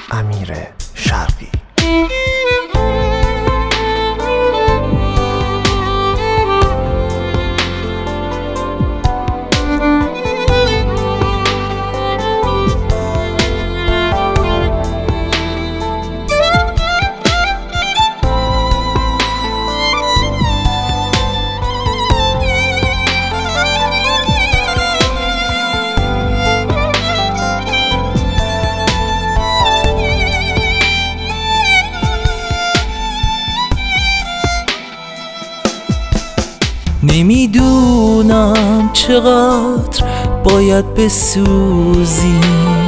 امیر شرقی. نمیدونم چقدر باید بسوزی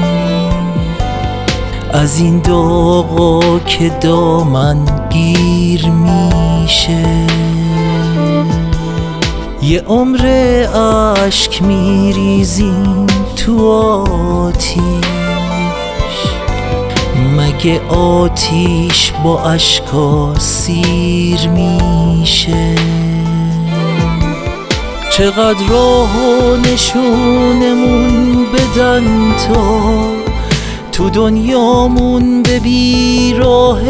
از این داغا که دامن گیر میشه. یه عمر اشک میریزیم تو آتیش، مگه آتیش با اشکا سیر میشه؟ چقدر راه و نشونمون بدن تا تو دنیامون به بیراه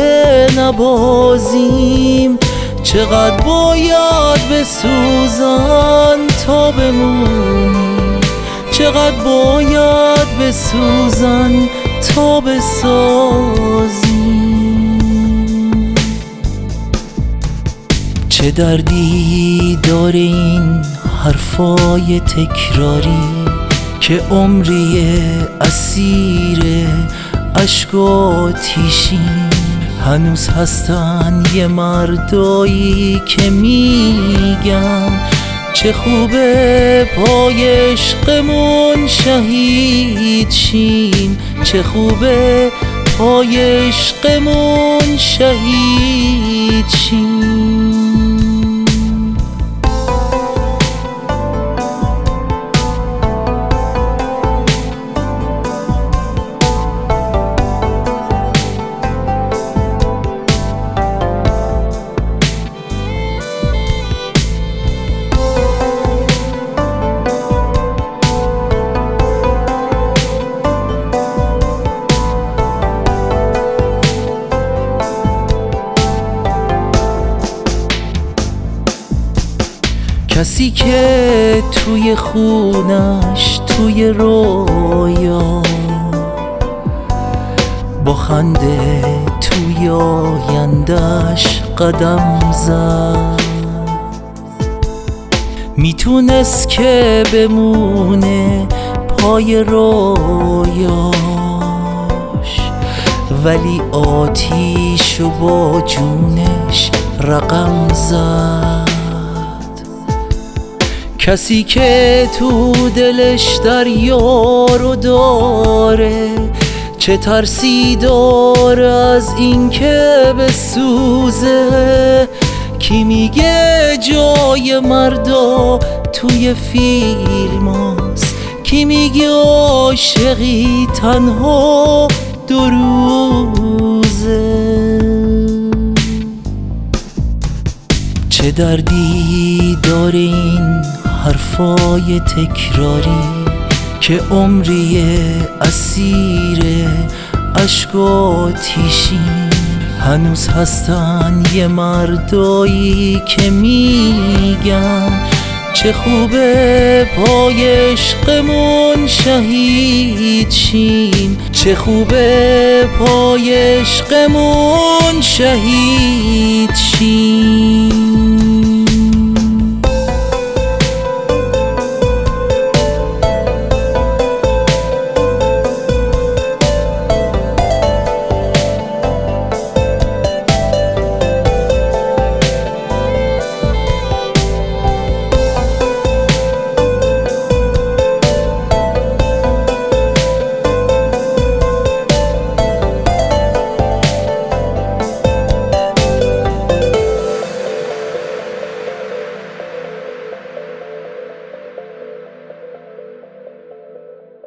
نبازیم. چقدر باید بسوزن تا بمونیم، چقدر باید بسوزن تا بسازیم. چه دردی داره این حرفای تکراری که عمری اسیر اشک و آتیشیم. هنوز هستن یه مردایی که میگن چه خوبه پای عشقمون شهید شیم، چه خوبه پای عشقمون شهید شیم. کسی که توی خونش توی رویا با خنده توی آیندهش قدم زد، میتونست که بمونه پای رویاش، ولی آتیشو با جونش رقم زد. کسی که تو دلش دریا رو داره چه ترسی داره از این که بسوزه؟ کی میگه جای مردا توی فیلم هست؟ کی میگه عاشقی تنها 2 روزه؟ چه دردی داره این حرفای تکراری که عمری اسیر اشک و آتیشیم. هنوز هستن یه مردایی که میگن چه خوبه پای عشقمون شهید شیم، چه خوبه پای عشقمون شهید شیم.